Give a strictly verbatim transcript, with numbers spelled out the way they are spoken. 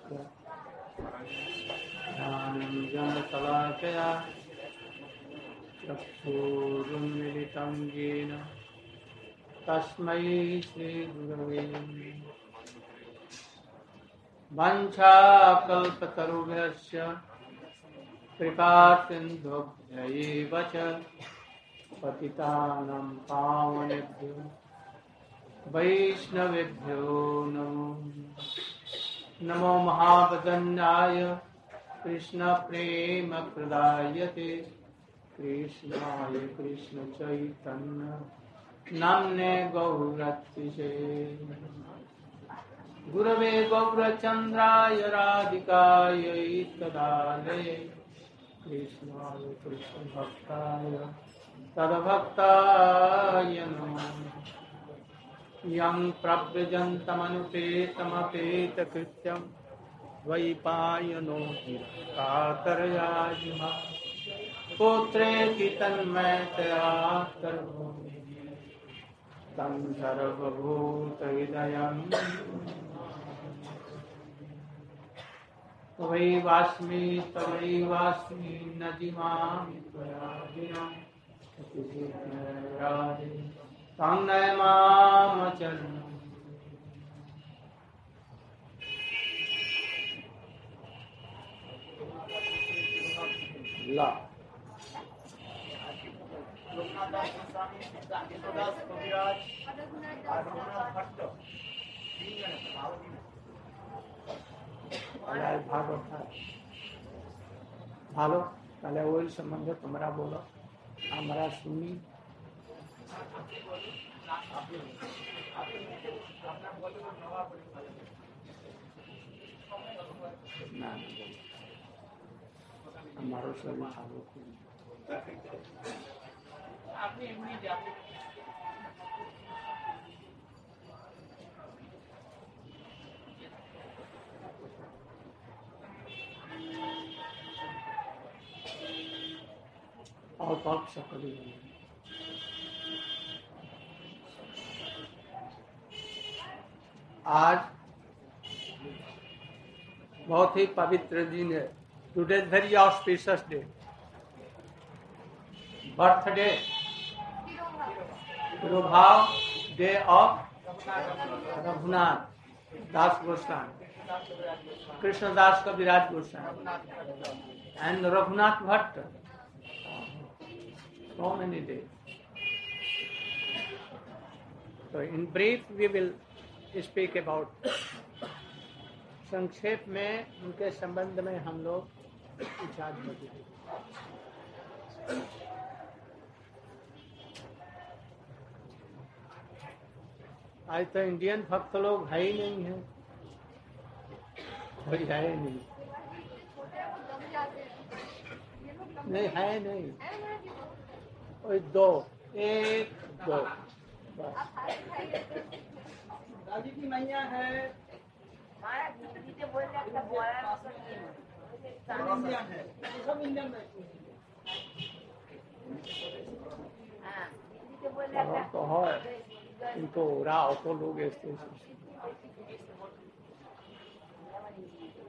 ज्ञानं शलाकया चक्षुरुन्मिलितं येन तस्मै श्रीगुरवे नमः। वाञ्छाकल्पतरुभ्यश्च कृपासिन्धुभ्यैव च पतितानां पावनेभ्यो वैष्णवेभ्यो नमो नमो महावदन्याय कृष्णप्रेमप्रदायते कृष्णाय कृष्णचैतन्य नाम्ने गौरतिशे गुरवे गौरचन्द्राय राधिकायै तदालये कृष्णाय कृष्णभक्ताय तद्भक्ताय नमः। यं प्रव्रजन्तमनुपेतमपेतकृत्यं द्वैपायनो कातरयाजिमा पुत्रेति तन्मयतया कर्मणि तं सर्वभूतहृदयं तवैवास्मि तवैवास्मि न जिमामि त्वया विना राधे तन्नय मामचरणं। ला ভালো ভালো তাহলে ওই সম্বন্ধে তোমরা বলো, আমরা শুনি। না আমারও শরীর ভালো খুবই। और बहुत सकली आज बहुत ही पवित्र दिन है। Today is very auspicious day, birthday tirubhav day of Raghunath Das Goswami, Krishnadas Kaviraj Goswami and Raghunath Bhatt. So many days. So in brief we will speak about, संक्षेप में उनके संबंध में हम लोग विचार करेंगे। आज तो इंडियन भक्त लोग है ही नहीं है, कोई है नहीं, नहीं है नहीं, कोई दो एक दो दादी की मैया है, सब इंडियन तो है, इनको राव तो लोग ऐसे